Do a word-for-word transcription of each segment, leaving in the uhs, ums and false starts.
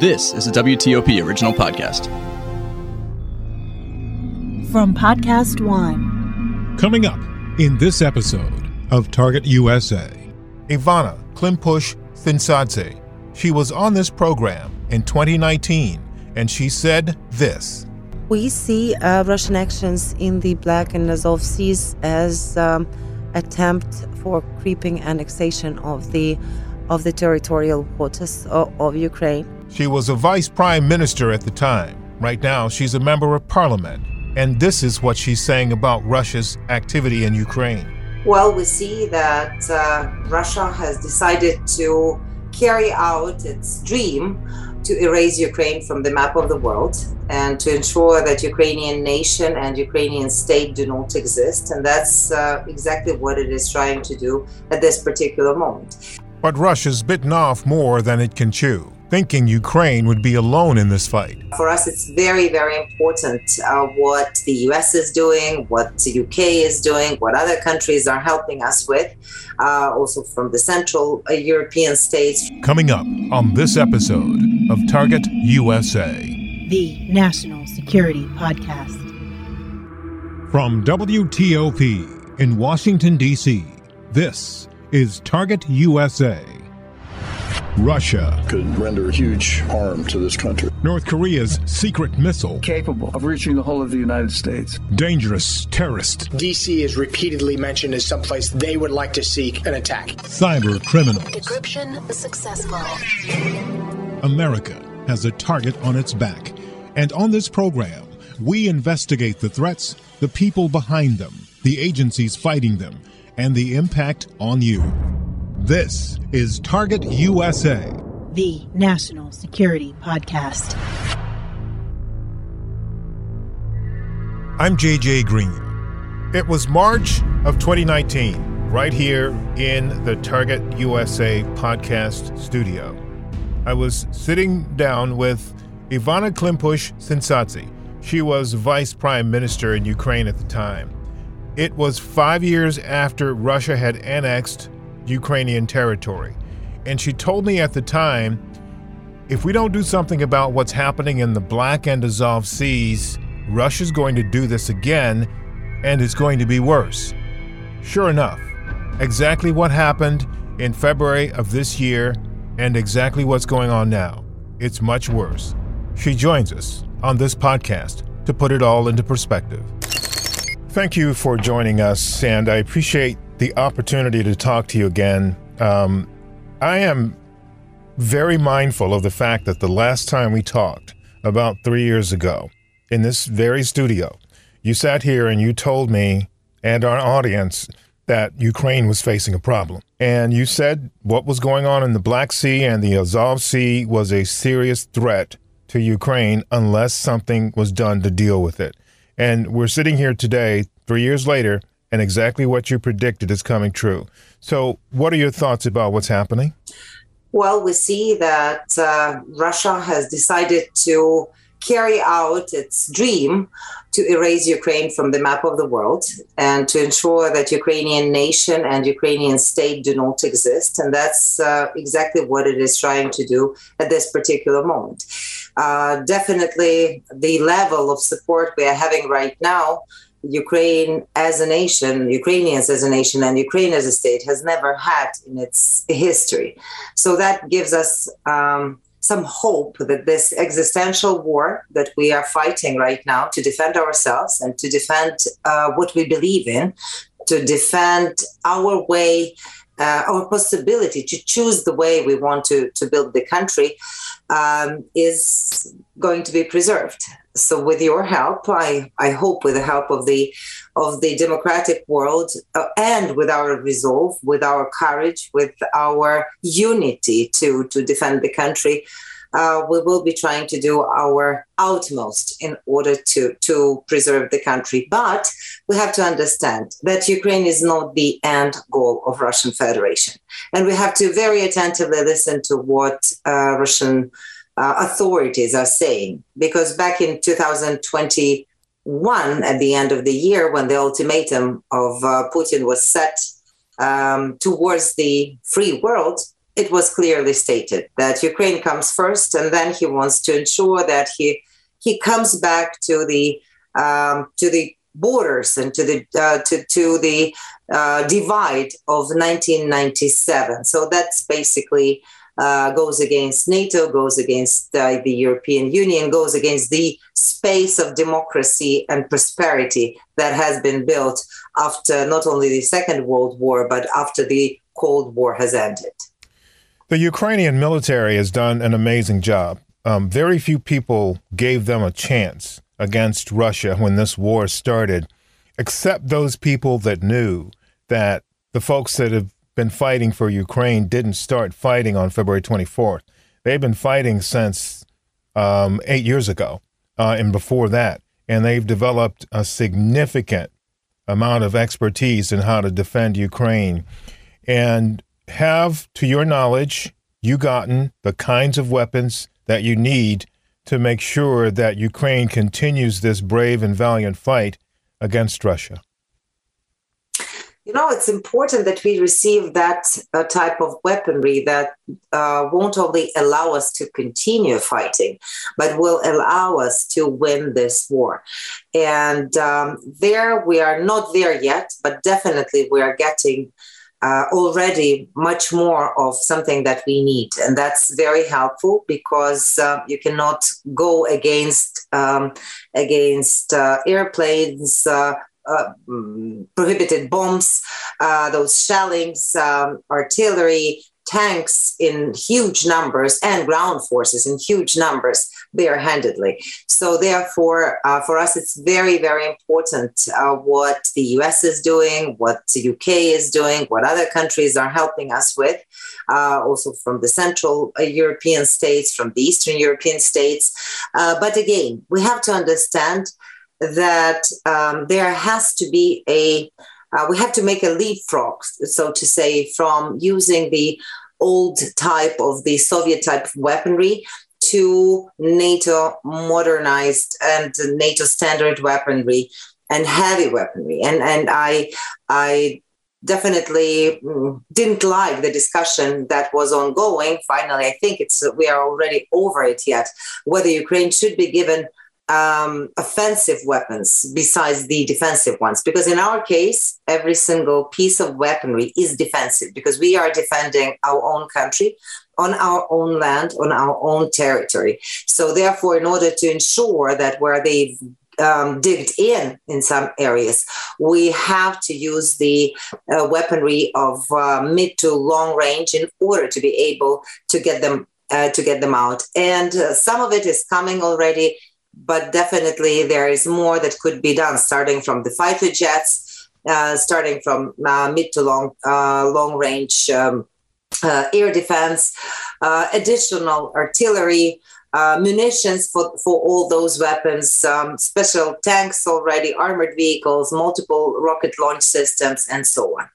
This is a W T O P original podcast. From Podcast One. Coming up in this episode of Target U S A. Ivana Klimpush-Tsintsadze. She was on this program in twenty nineteen, and she said this. We see uh, Russian actions in the Black and Azov Seas as um, attempt for creeping annexation of the of the territorial waters of, of Ukraine. She was a vice prime minister at the time. Right now, she's a member of parliament. And this is what she's saying about Russia's activity in Ukraine. Well, we see that uh, Russia has decided to carry out its dream to erase Ukraine from the map of the world and to ensure that Ukrainian nation and Ukrainian state do not exist. And that's uh, exactly what it is trying to do at this particular moment. But Russia's bitten off more than it can chew, thinking Ukraine would be alone in this fight. For us, it's very, very important uh, what the U S is doing, what the U K is doing, what other countries are helping us with, uh, also from the Central uh, European states. Coming up on this episode of Target U S A. The National Security Podcast. From W T O P in Washington, D C, this is Target U S A. Russia could render huge harm to this country. North Korea's secret missile. Capable of reaching the whole of the United States. Dangerous terrorist. D C is repeatedly mentioned as someplace they would like to seek an attack. Cyber criminals. Decryption successful. America has a target on its back. And on this program, we investigate the threats, the people behind them, the agencies fighting them, and the impact on you. This is Target U S A. The National Security Podcast. I'm J J Green. It was March of twenty nineteen, right here in the Target U S A podcast studio. I was sitting down with Ivana Klimpush-Tsintsadze. She was vice prime minister in Ukraine at the time. It was five years after Russia had annexed Ukrainian territory. And she told me at the time, if we don't do something about what's happening in the Black and Azov Seas, Russia's going to do this again, and it's going to be worse. Sure enough, exactly what happened in February of this year and exactly what's going on now. It's much worse. She joins us on this podcast to put it all into perspective. Thank you for joining us, and I appreciate the opportunity to talk to you again. Um, I am very mindful of the fact that the last time we talked, about three years ago, in this very studio, you sat here and you told me and our audience that Ukraine was facing a problem. And you said what was going on in the Black Sea and the Azov Sea was a serious threat to Ukraine unless something was done to deal with it. And we're sitting here today, three years later, and exactly what you predicted is coming true. So what are your thoughts about what's happening? Well, we see that uh, Russia has decided to carry out its dream to erase Ukraine from the map of the world and to ensure that Ukrainian nation and Ukrainian state do not exist. And that's uh, exactly what it is trying to do at this particular moment. Uh, definitely the level of support we are having right now, Ukraine as a nation, Ukrainians as a nation, and Ukraine as a state has never had in its history. So that gives us um, some hope that this existential war that we are fighting right now to defend ourselves and to defend uh, what we believe in, to defend our way, uh, our possibility to choose the way we want to, to build the country, um, is going to be preserved. So with your help, I, I hope with the help of the of the democratic world uh, and with our resolve, with our courage, with our unity to, to defend the country, uh, we will be trying to do our utmost in order to, to preserve the country. But we have to understand that Ukraine is not the end goal of Russian Federation. And we have to very attentively listen to what uh, Russian uh, authorities are saying. Because back in two thousand twenty-one, at the end of the year, when the ultimatum of uh, Putin was set um, towards the free world, it was clearly stated that Ukraine comes first, and then he wants to ensure that he he comes back to the um, to the borders and to the uh, to to the uh, divide of nineteen ninety-seven. So that's basically uh, goes against NATO, goes against uh, the European Union, goes against the space of democracy and prosperity that has been built after not only the Second World War, but after the Cold War has ended. The Ukrainian military has done an amazing job. Um, very few people gave them a chance against Russia when this war started, except those people that knew that the folks that have been fighting for Ukraine didn't start fighting on February twenty-fourth. They've been fighting since um, eight years ago uh, and before that, and they've developed a significant amount of expertise in how to defend Ukraine. And have, to your knowledge, you gotten the kinds of weapons that you need to make sure that Ukraine continues this brave and valiant fight against Russia? You know, it's important that we receive that uh, type of weaponry that uh, won't only allow us to continue fighting, but will allow us to win this war. And um, there, we are not there yet, but definitely we are getting Uh, already much more of something that we need. And that's very helpful because uh, you cannot go against um, against uh, airplanes, uh, uh, prohibited bombs, uh, those shellings, um, artillery, tanks in huge numbers, and ground forces in huge numbers barehandedly. So therefore, uh, for us, it's very, very important uh, what the U S is doing, what the U K is doing, what other countries are helping us with, uh, also from the Central European states, from the Eastern European states. Uh, but again, we have to understand that um, there has to be a Uh, we have to make a leapfrog, so to say, from using the old type of the Soviet type of weaponry to NATO modernized and NATO standard weaponry and heavy weaponry. And and I I definitely didn't like the discussion that was ongoing. Finally, I think it's we are already over it yet, whether Ukraine should be given Um, offensive weapons besides the defensive ones. Because in our case, every single piece of weaponry is defensive because we are defending our own country on our own land, on our own territory. So therefore, in order to ensure that where they've um, digged in in some areas, we have to use the uh, weaponry of uh, mid to long range in order to be able to get them uh, to get them out. And uh, some of it is coming already, but definitely there is more that could be done, starting from the fighter jets, uh, starting from uh, mid to long uh, long range um, uh, air defense, uh, additional artillery, uh, munitions for, for all those weapons, um, special tanks already, armored vehicles, multiple rocket launch systems, and so on.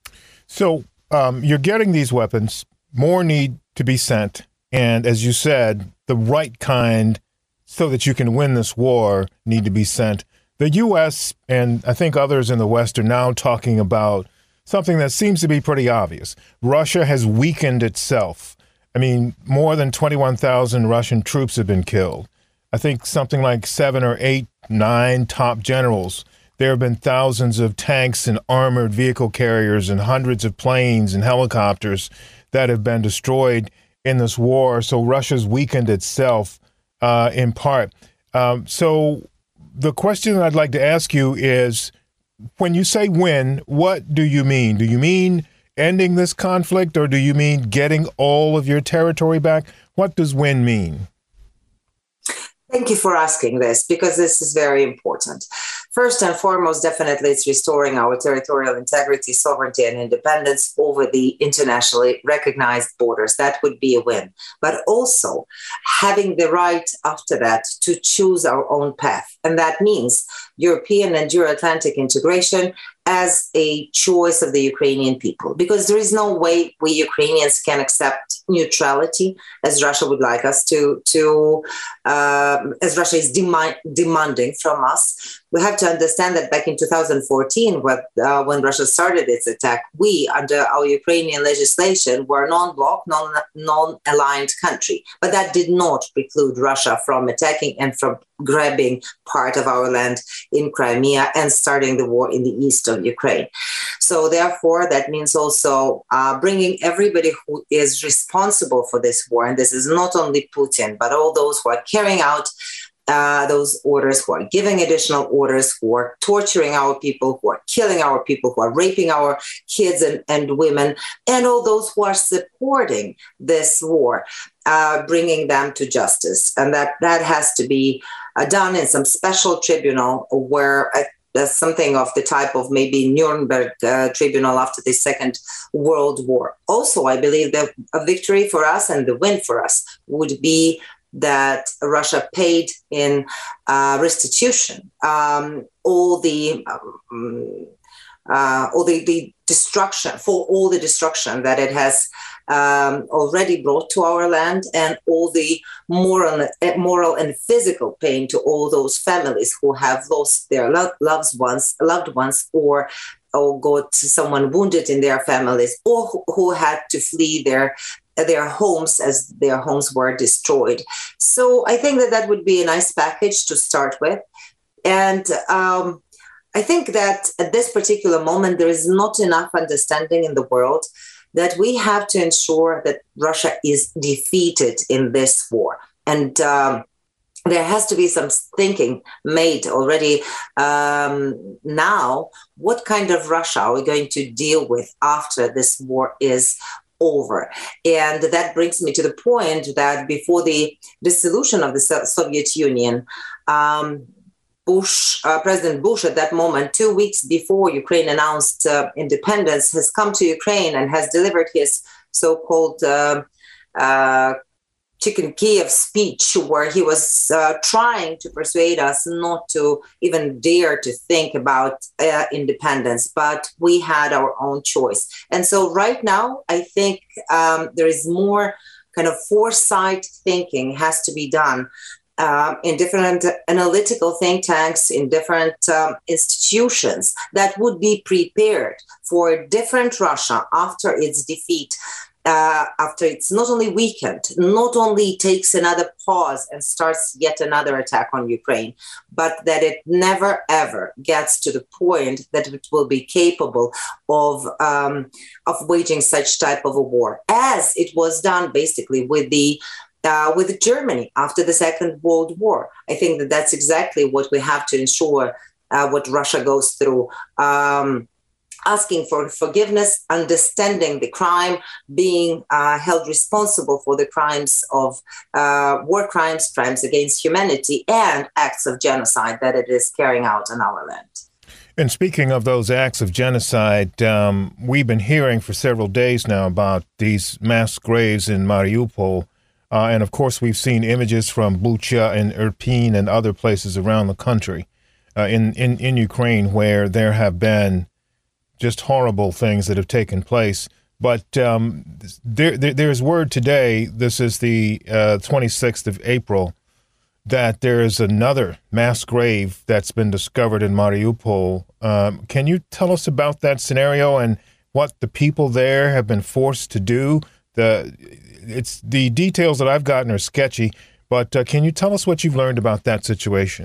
So um, you're getting these weapons, more need to be sent, and as you said, the right kind so that you can win this war need to be sent. The U S and I think others in the West are now talking about something that seems to be pretty obvious. Russia has weakened itself. I mean, more than twenty-one thousand Russian troops have been killed. I think something like seven or eight, nine top generals. There have been thousands of tanks and armored vehicle carriers and hundreds of planes and helicopters that have been destroyed in this war. So Russia's weakened itself. Uh, in part. Um, so the question that I'd like to ask you is, when you say win, what do you mean? Do you mean ending this conflict, or do you mean getting all of your territory back? What does win mean? Thank you for asking this, because this is very important. First and foremost, definitely it's restoring our territorial integrity, sovereignty, and independence over the internationally recognized borders. That would be a win. But also having the right after that to choose our own path. And that means European and Euro-Atlantic integration as a choice of the Ukrainian people, because there is no way we Ukrainians can accept neutrality as Russia would like us to, to um, as Russia is demi- demanding from us. We have to understand that back in two thousand fourteen, when, uh, when Russia started its attack, we, under our Ukrainian legislation, were a non-bloc, non, non-aligned country. But that did not preclude Russia from attacking and from grabbing part of our land in Crimea and starting the war in the east of Ukraine. So therefore, that means also uh, bringing everybody who is responsible for this war, and this is not only Putin, but all those who are carrying out uh, those orders, who are giving additional orders, who are torturing our people, who are killing our people, who are raping our kids and, and women, and all those who are supporting this war, uh, bringing them to justice. And that, that has to be uh, done in some special tribunal where uh, That's something of the type of maybe Nuremberg uh, tribunal after the Second World War. Also, I believe that a victory for us and the win for us would be that Russia paid in uh, restitution um, all the um, uh, all the, the destruction for all the destruction that it has um, already brought to our land, and all the moral, moral and physical pain to all those families who have lost their lo- loved ones, loved ones, or or got someone wounded in their families, or who, who had to flee their their homes as their homes were destroyed. So I think that that would be a nice package to start with, and. Um, I think that at this particular moment, there is not enough understanding in the world that we have to ensure that Russia is defeated in this war. And um, there has to be some thinking made already um, now. What kind of Russia are we going to deal with after this war is over? And that brings me to the point that before the dissolution of the Soviet Union, um, Bush, uh, President Bush at that moment, two weeks before Ukraine announced uh, independence, has come to Ukraine and has delivered his so-called uh, uh, Chicken Kiev speech, where he was uh, trying to persuade us not to even dare to think about uh, independence, but we had our own choice. And so right now, I think um, there is more kind of foresight thinking has to be done Uh, in different analytical think tanks, in different um, institutions that would be prepared for a different Russia after its defeat, uh, after it's not only weakened, not only takes another pause and starts yet another attack on Ukraine, but that it never, ever gets to the point that it will be capable of, um, of waging such type of a war, as it was done basically with the Uh, with Germany after the Second World War. I think that that's exactly what we have to ensure, uh, what Russia goes through, um, asking for forgiveness, understanding the crime, being uh, held responsible for the crimes of uh, war crimes, crimes against humanity, and acts of genocide that it is carrying out on our land. And speaking of those acts of genocide, um, we've been hearing for several days now about these mass graves in Mariupol. Uh, and, of course, we've seen images from Bucha and Irpin and other places around the country uh, in, in, in Ukraine where there have been just horrible things that have taken place. But um, there, there, there's word today, this is the uh, twenty-sixth of April, that there is another mass grave that's been discovered in Mariupol. Um, can you tell us about that scenario and what the people there have been forced to do? The It's the details that I've gotten are sketchy, but uh, can you tell us what you've learned about that situation?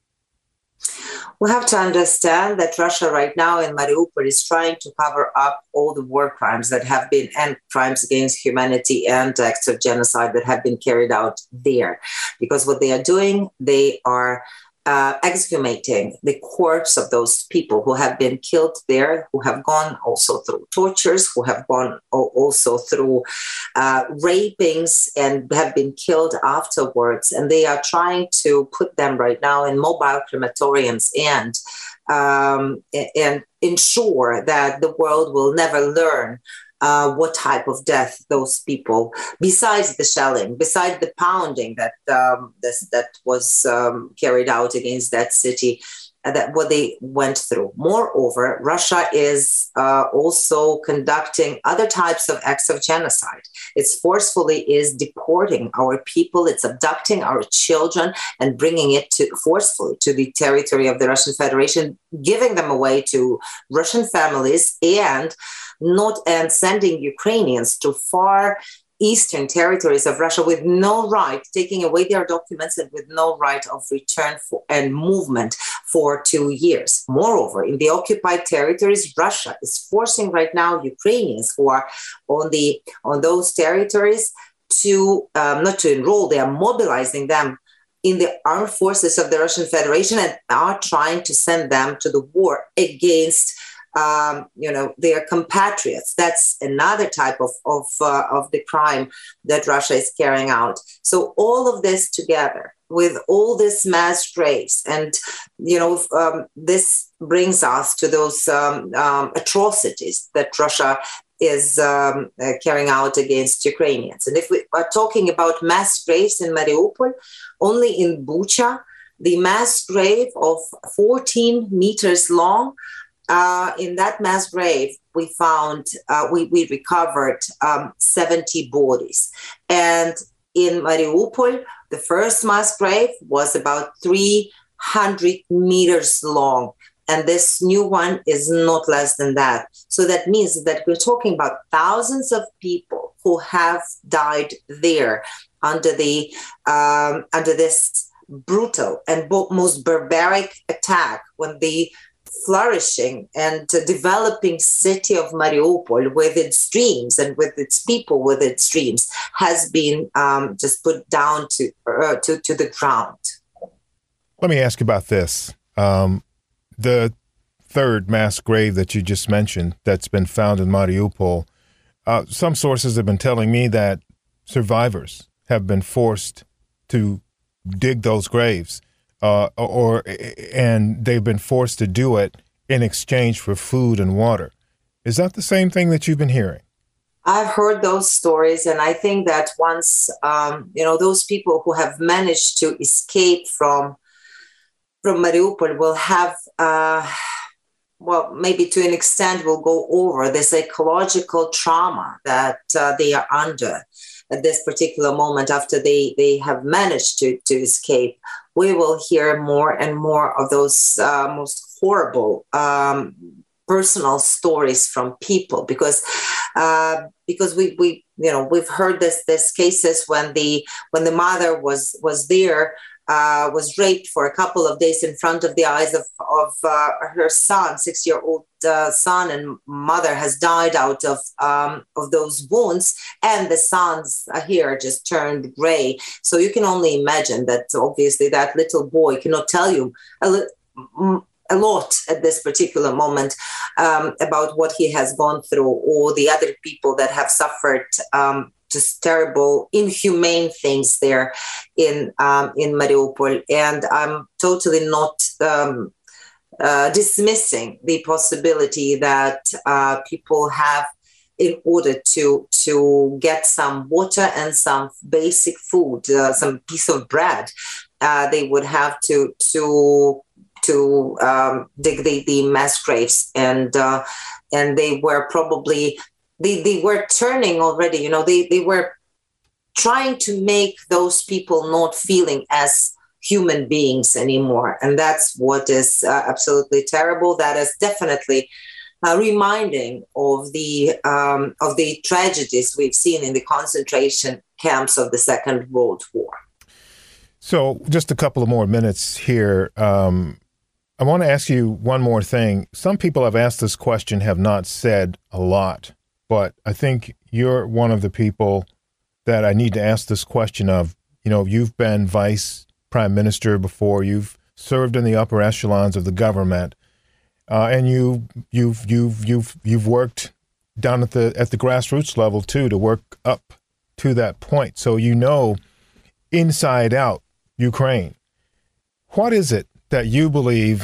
We have to understand that Russia right now in Mariupol is trying to cover up all the war crimes that have been, and crimes against humanity and acts of genocide that have been carried out there. Because what they are doing, they are Uh, exhumating the corpse of those people who have been killed there, who have gone also through tortures, who have gone also through uh, rapings and have been killed afterwards. And they are trying to put them right now in mobile crematoriums and um, and ensure that the world will never learn Uh, what type of death those people, besides the shelling, besides the pounding that um, this, that was um, carried out against that city, that what they went through. Moreover, Russia is uh, also conducting other types of acts of genocide. It's forcefully is deporting our people. It's abducting our children and bringing it to forcefully to the territory of the Russian Federation, giving them away to Russian families and not and sending Ukrainians to far eastern territories of Russia with no right, taking away their documents and with no right of return for, and movement for two years. Moreover, in the occupied territories, Russia is forcing right now Ukrainians who are on the on those territories to um, not to enroll. They are mobilizing them in the armed forces of the Russian Federation and are trying to send them to the war against Um, you know, their compatriots. That's another type of of, uh, of the crime that Russia is carrying out. So all of this together, with all this mass graves, and you know, um, this brings us to those um, um, atrocities that Russia is um, uh, carrying out against Ukrainians. And if we are talking about mass graves in Mariupol, only in Bucha, the mass grave of fourteen meters long. Uh, in that mass grave, we found, uh, we, we recovered um, seventy bodies. And in Mariupol, the first mass grave was about three hundred meters long. And this new one is not less than that. So that means that we're talking about thousands of people who have died there under the um, under this brutal and most barbaric attack when the flourishing and uh, developing city of Mariupol with its dreams and with its people with its dreams has been um, just put down to, uh, to to the ground. Let me ask you about this. Um, the third mass grave that you just mentioned that's been found in Mariupol, uh, some sources have been telling me that survivors have been forced to dig those graves. Uh, or and they've been forced to do it in exchange for food and water. Is that the same thing that you've been hearing? I've heard those stories, and I think that once um, you know those people who have managed to escape from from Mariupol will have, uh, well, maybe to an extent, will go over the psychological trauma that uh, they are under at this particular moment after they they have managed to to escape. We will hear more and more of those uh, most horrible um, personal stories from people because uh, because we we you know we've heard this this cases when the when the mother was was there. Uh, was raped for a couple of days in front of the eyes of, of uh, her son, six-year-old uh, son, and mother has died out of um, of those wounds, and the son's hair just turned gray. So you can only imagine that obviously that little boy cannot tell you a, li- a lot at this particular moment um, about what he has gone through or the other people that have suffered um, just terrible, inhumane things there in um, in Mariupol. And I'm totally not um, uh, dismissing the possibility that uh, people have, in order to to get some water and some basic food, uh, some piece of bread, uh, they would have to to to um, dig the, the mass graves, and uh, and they were probably. They, they were turning already, you know, they, they were trying to make those people not feeling as human beings anymore. And that's what is uh, absolutely terrible. That is definitely uh, reminding of the um, of the tragedies we've seen in the concentration camps of the Second World War. So just a couple of more minutes here. Um, I want to ask you one more thing. Some people have asked this question, have not said a lot. But I think you're one of the people that I need to ask this question of. You know, you've been vice prime minister before. You've served in the upper echelons of the government, uh, and you you've you've you've you've worked down at the at the grassroots level too to work up to that point. So you know, inside out, Ukraine. What is it that you believe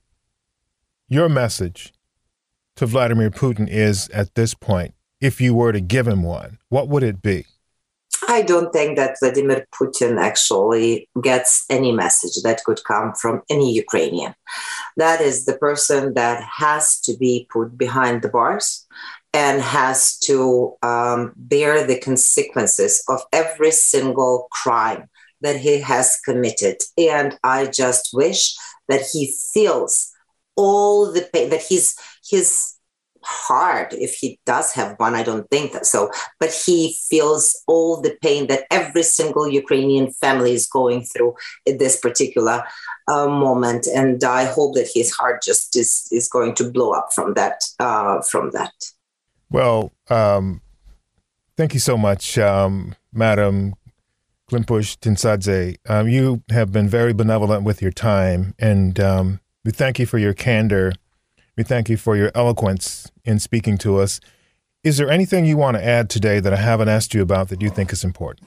your message to Vladimir Putin is at this point, if you were to give him one? What would it be? I don't think that Vladimir Putin actually gets any message that could come from any Ukrainian. That is the person that has to be put behind the bars and has to um, bear the consequences of every single crime that he has committed. And I just wish that he feels all the pain, that his, his heart, if he does have one, I don't think that so, but he feels all the pain that every single Ukrainian family is going through at this particular uh, moment. And I hope that his heart just is, is going to blow up from that. Uh, from that. Well, um, thank you so much, um, Madam Klimpush-Tintsadze. Um, you have been very benevolent with your time, and um, we thank you for your candor. We thank you for your eloquence in speaking to us. Is there anything you want to add today that I haven't asked you about that you think is important?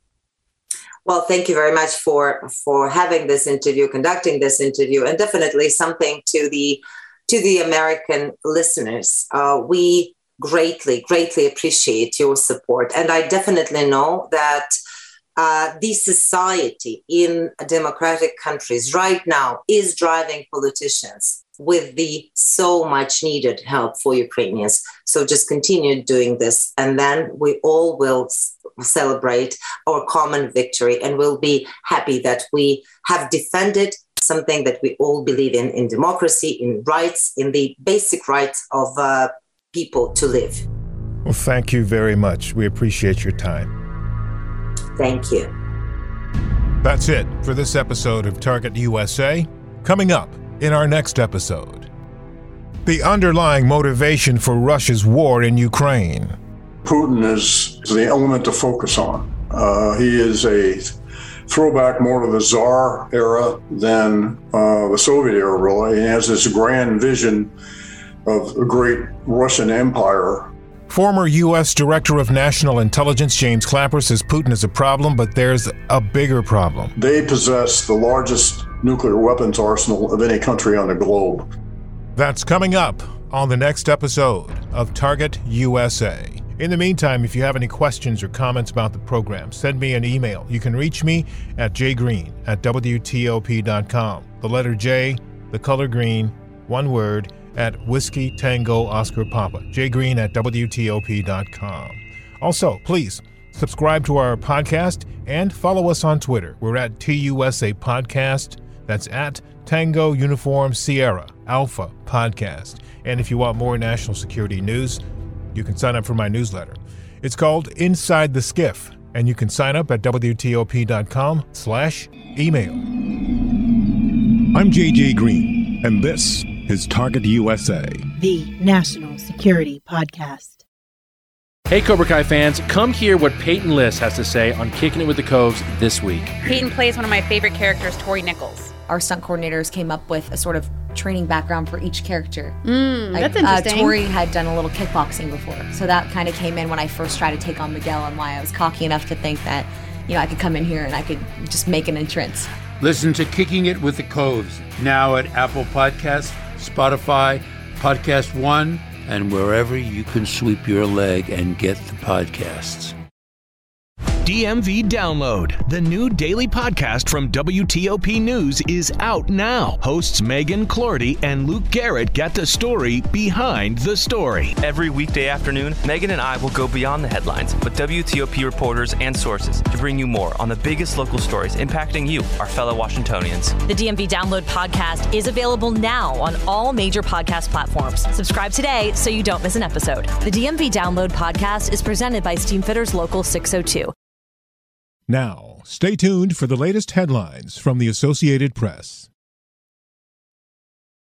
Well, thank you very much for for having this interview, conducting this interview, and definitely something to the to the American listeners. Uh, we greatly, greatly appreciate your support, and I definitely know that uh, the society in democratic countries right now is driving politicians with the so much needed help for Ukrainians. So just continue doing this, and then we all will s- celebrate our common victory, and we'll be happy that we have defended something that we all believe in, in democracy, in rights, in the basic rights of uh, people to live. Well, thank you very much. We appreciate your time. Thank you. That's it for this episode of Target U S A. Coming up in our next episode, the underlying motivation for Russia's war in Ukraine. Putin is the element to focus on. Uh, he is a throwback more to the Tsar era than uh, the Soviet era, really. He has this grand vision of a great Russian empire. Former U S Director of National Intelligence James Clapper says Putin is a problem, but there's a bigger problem. They possess the largest nuclear weapons arsenal of any country on the globe. That's coming up on the next episode of Target U S A. In the meantime, if you have any questions or comments about the program, send me an email. You can reach me at jgreen at W T O P dot com. The letter J, the color green, one word, at Whiskey Tango Oscar Papa. jgreen at W T O P dot com. Also, please subscribe to our podcast and follow us on Twitter. We're at T U S A Podcast. That's at Tango Uniform Sierra Alpha Podcast. And if you want more national security news, you can sign up for my newsletter. It's called Inside the Skiff, and you can sign up at W T O P dot com slash email. I'm J J Green, and this is Target U S A, the National Security Podcast. Hey Cobra Kai fans, come hear what Peyton List has to say on Kicking It with the Coves this week. Peyton plays one of my favorite characters, Tori Nichols. Our stunt coordinators came up with a sort of training background for each character. Mm, like, that's interesting. Uh, Tori had done a little kickboxing before, so that kind of came in when I first tried to take on Miguel, and why I was cocky enough to think that, you know, I could come in here and I could just make an entrance. Listen to Kicking It with the Coves, now at Apple Podcasts, Spotify, Podcast One, and wherever you can sweep your leg and get the podcasts. D M V Download, the new daily podcast from W T O P News, is out now. Hosts Megan Clorty and Luke Garrett get the story behind the story. Every weekday afternoon, Megan and I will go beyond the headlines with W T O P reporters and sources to bring you more on the biggest local stories impacting you, our fellow Washingtonians. The D M V Download podcast is available now on all major podcast platforms. Subscribe today so you don't miss an episode. The D M V Download podcast is presented by Steamfitters Local six oh two. Now, stay tuned for the latest headlines from the Associated Press.